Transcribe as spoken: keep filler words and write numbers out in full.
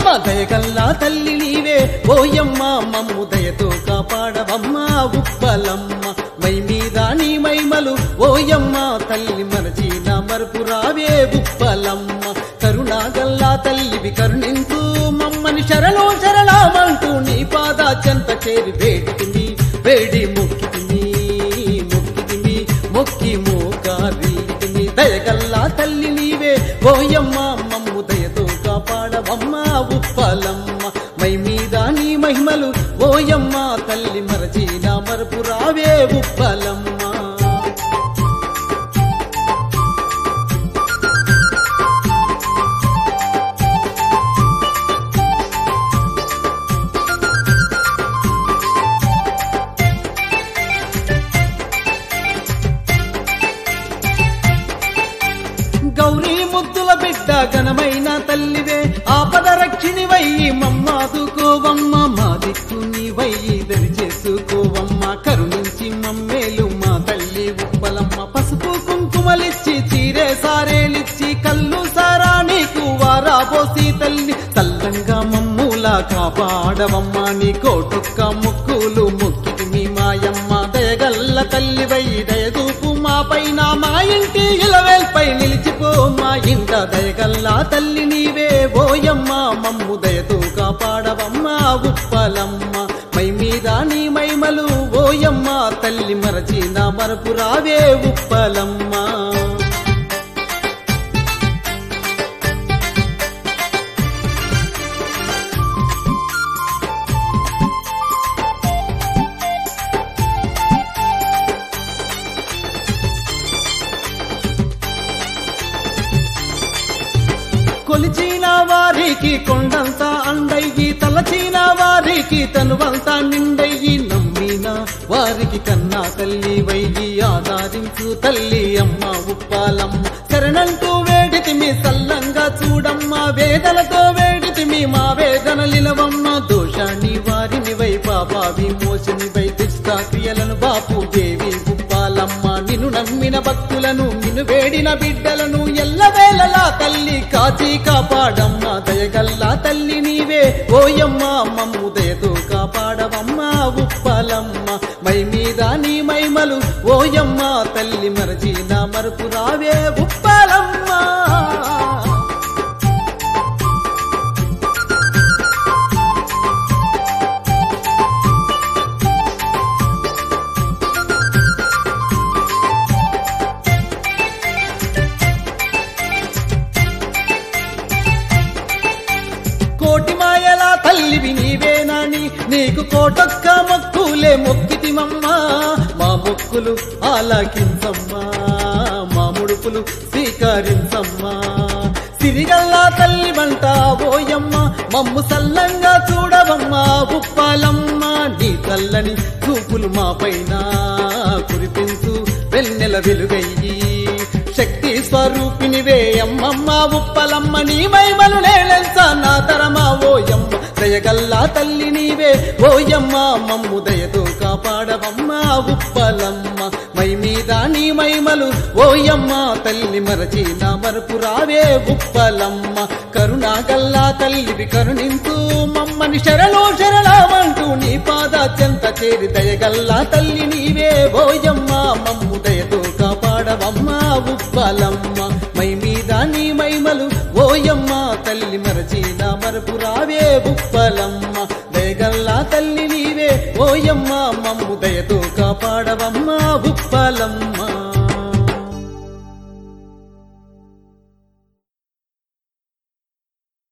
దయగల్లా తల్లి నీవే ఓయమ్మ మమ్ము దయతో కాపాడవమ్మ ఉప్పలమ్మ మై మీద నీ మైమలు ఓయమ్మ తల్లి మరచిన మరుపు రావే ఉప్పలమ్మ కరుణాగల్లా తల్లివి కరుణించు మమ్మని శరణు శరణమంటూ నీ పాద చెంత చేరి వేడితిని వేడి మొక్కితిని మొక్కితిని మొక్కి మోకారీతిని దయగల్లా తల్లి నీవే ఓయమ్మ మమ్ము దయతో కాపాడవమ్మ ఉప్పలమ్మ మై మీద నీ మహిమలు ఓయమ్మ తల్లి మరచిన మరపు రావే ఉప్పలమ్మ గౌరీ ముద్దుల బిడ్డ ఘనమైన తల్లివే ఆపద రక్షిణి వయ్యి మమ్మాదుకోవమ్మ మా దిక్కుని వయ్యి దరి చేసుకోవమ్మ కరుణించి మమ్మేలు మా తల్లి ఉప్పలమ్మ పసుపు కుంకుమలిచ్చి చీరే సారేలిచ్చి కళ్ళు సారా నీకు వారాబోసి తల్లి చల్లంగా మమ్ములా కాపాడవమ్మ నీ కోటొక్క ముక్కులు ముక్కిటిమి మాయమ్మ దయగల్ల తల్లి వయ్యి దయదూపు మా పైన మా ఇంటి ఇలవేల్పై నిలిచిపో మా ఇంట దయగల్లా తల్లి నీవే ఓయమ్మ మమ్ము దయతో కాపాడవమ్మ ఉప్పలమ్మ మై మీద నీ మైమలు ఓయమ్మ తల్లి మరచిన మరపు రావే ఉప్పలమ్మ కొలిచిన వారికి కొండంత అండయ్యి తలచిన వారికి తనువంతా నిండయ్యి నమ్మిన వారికి కన్నా తల్లి వయ్యి ఆధారించు తల్లి అమ్మ ఉప్పాలమ్మ శరణంటూ వేడితిమి సల్లంగా చూడమ్మ వేదలతో వేడితిమి మా వేదనలినవమ్మ దోషాన్ని వారిని వై పాపా విమోచని వై దుష్ట క్రియలను బాపు దేవి ఉప్పాలమ్మ నిన్ను నమ్మిన భక్తులను నిన్ను వేడిన బిడ్డలను ఎల్లవేళలా తల్లి కాచి కాపాడమ్మ దయగల్లా తల్లి నీవే ఓయమ్మ మమ్ము దయతో కాపాడవమ్మ ఉప్పలమ్మ మై మీద నీ మైమలు ఓయమ్మ తల్లి మరచిన మరపు రావే ఉప్పలమ్మ కోటి మాయలా తల్లివి నీవేనాని నీకు కోటొక్క మొక్కులే మొక్కితిమమ్మ మా మొక్కులు ఆలకించమ్మా మా ముడుపులు స్వీకరించమ్మా సిరిగల్లా తల్లి వంట ఓయమ్మ మమ్ము సల్లంగా చూడవమ్మ ఉప్పాలమ్మ నీ తల్లని చూపులు మా పైన కురిపించు వెన్నెల వెలుగయ్యి శక్తి స్వరూపినివే అమ్మమ్మ ఉప్పలమ్మ నీ మైమలు నేలెంచా నా తరమా ఓయమ్మ దయగల్లా తల్లి నీవే ఓయమ్మ మమ్ము దయతో కాపాడవమ్మ ఉప్పలమ్మ మై మీద నీ మైమలు ఓయమ్మ తల్లి మరచిన మరపు రావే ఉప్పలమ్మ కరుణాగల్లా తల్లివి కరుణించు మమ్మని శరణు శరణమంటూ నీ పాద చెంత చేరి దయగల్లా తల్లి నీవే ఓయమ్మ మమ్ము దయతో కాపాడవమ్మ ఉప్పలమ్మ మై మీద నీ మైమలు ఓయమ్మ తల్లి మరచిన మరపు రావే ఉప్పలమ్మ దయగల్లా తల్లి నీవే ఓయమ్మ మమ్ము దయతో కాపాడవమ్మ ఉప్పలమ్మ